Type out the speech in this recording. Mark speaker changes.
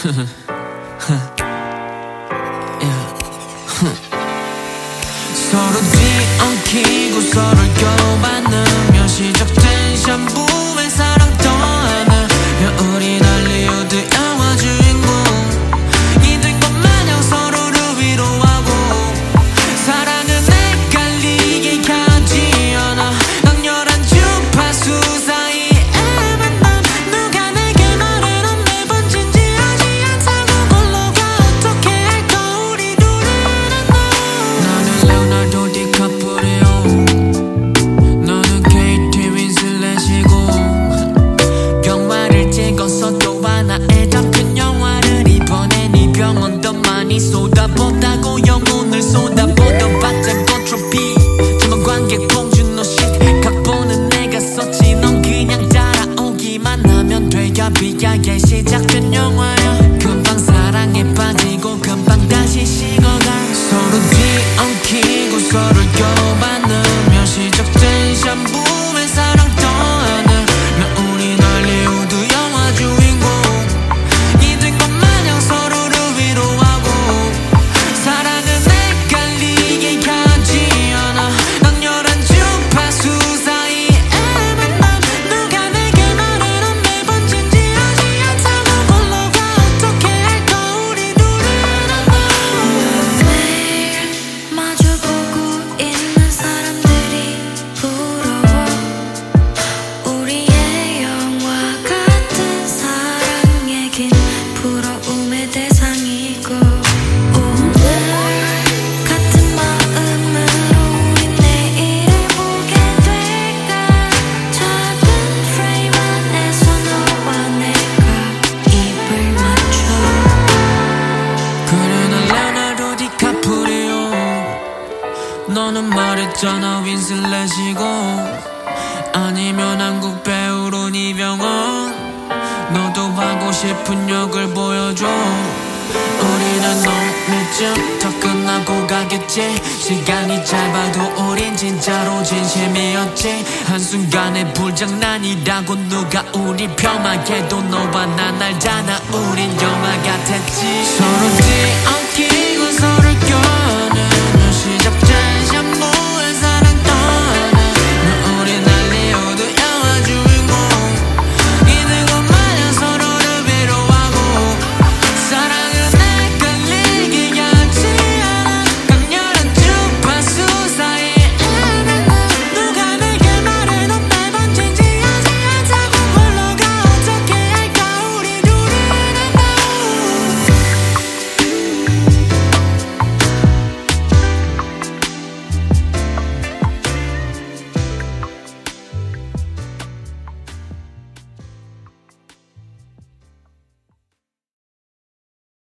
Speaker 1: 서로 뒤엉키고 서로를 껴안으며 시작된 샴푸의 사랑 떠나며 우리 할리우드 영화 주인공 이 된 것 마냥 서로를 위로하고 사랑은 헷갈리게 하지 않아 강렬한 주파수 사이에 만남 누가 내게 말해는 매번 진지하지 않다고 홀로가 어떻게 할까 우리 둘은 나는 레오나르도 디카프리오 너는 케이트 윈슬렛이고 영화를 찍어서 또 하나의 더 큰 영화를 이번에 네 병원 더 많이 쏟아붓다고 영혼을 쏟아부어 받자고 트로피 전문 관객 봉준호 shit 각본은 내가 썼지 넌 그냥 따라오기만 하면 돼 야비하게 시작된 영화야 금방 사랑에 빠지고 금방 다시 식어가 서로 뒤엉키고 서로를 껴안으며 시작된 샴푸의 사랑 떠나며 우린 할리우드 영화 주인공 이 된 것 마냥 서로를 위로하고 사랑은 헷갈리게 하지 않아 강렬한 주파수 사이에 만남 누가 내게 말해는 매번 진지하지 않다고 홀로가 어떻게 할까 우리 둘은
Speaker 2: 매일 마주보고 있는 사람들이 부러워 우리의 영화 같은 사랑 얘긴 부러움의 대상이고 오늘 같은 마음으로 우린 내일을 보게 될까 작은 프레임 안에서 너와 내가 입을 맞춰
Speaker 1: 그래 난 레오나르도 디카프리오 너는 말했잖아 윈슬렛이고 아니면 한국 배우로 이병헌 너도 하고 싶은 역을 보여줘 우리는 오늘쯤 더 끝나고 가겠지 시간이 짧아도 우린 진짜로 진심이었지 한순간의 불장난이라고 누가 우리 폄하해도 너와 난 알잖아 우린 영화 같았지 서로 뒤엉키고 서로를 껴